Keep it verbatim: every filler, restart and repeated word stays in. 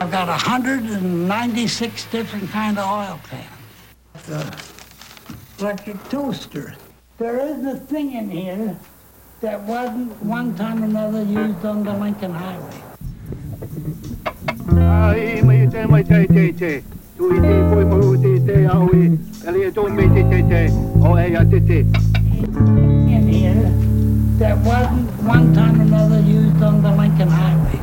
I've got one hundred ninety-six different kind of oil cans. The electric toaster. There isn't a thing in here that wasn't one time or another used on the Lincoln Highway. Ai mai te mai te te te. Tu i te poi mo te te au i. Ele to me te te te. O e a te te. In here that wasn't one time or another used on the Lincoln Highway.